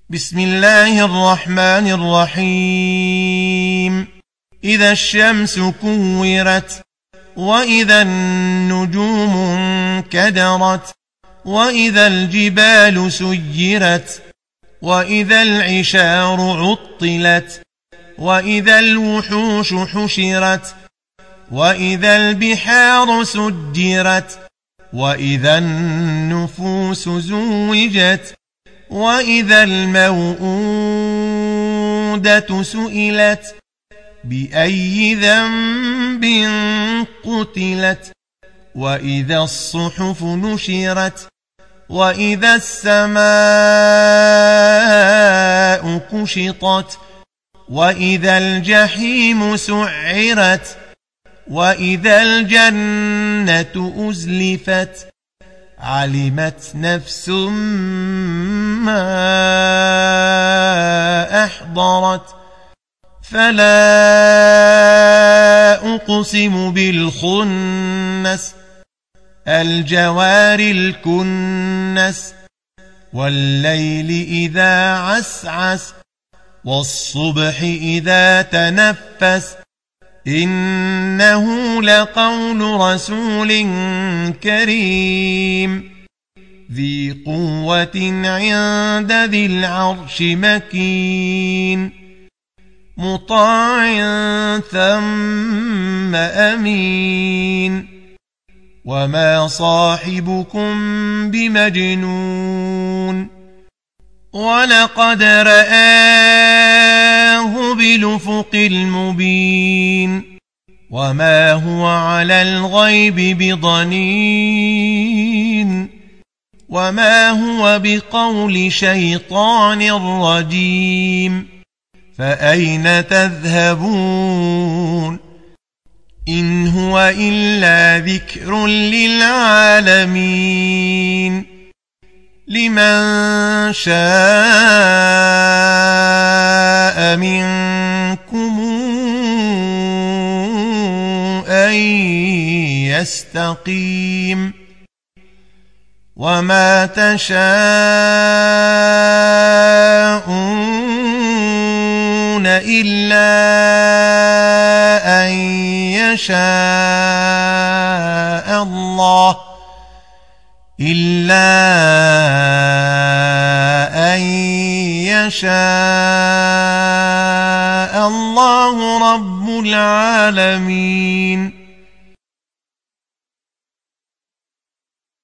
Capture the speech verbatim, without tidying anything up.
بسم الله الرحمن الرحيم إذا الشمس كورت وإذا النجوم انكدرت وإذا الجبال سيرت وإذا العشار عطلت وإذا الوحوش حشرت وإذا البحار سجرت وإذا النفوس زوجت وإذا الموءودة سئلت بأي ذنب قتلت وإذا الصحف نشرت وإذا السماء كشطت وإذا الجحيم سعرت وإذا الجنة أزلفت علمت نفس ما أحضرت فلا أقسم بالخنس الجوار الكنس والليل إذا عسعس والصبح إذا تنفس إنه لقول رسول كريم ذي قوة عند ذي العرش مكين مطاع ثم أمين وما صاحبكم بمجنون ولقد رآه بالأفق المبين وما هو على الغيب بضنين وما هو بقول شيطان رجيم فأين تذهبون إن هو إلا ذكر للعالمين لمن شاء منكم أن يستقيم وما تشاءون إلا أن يشاء الله إلا أن يشاء الله رب العالمين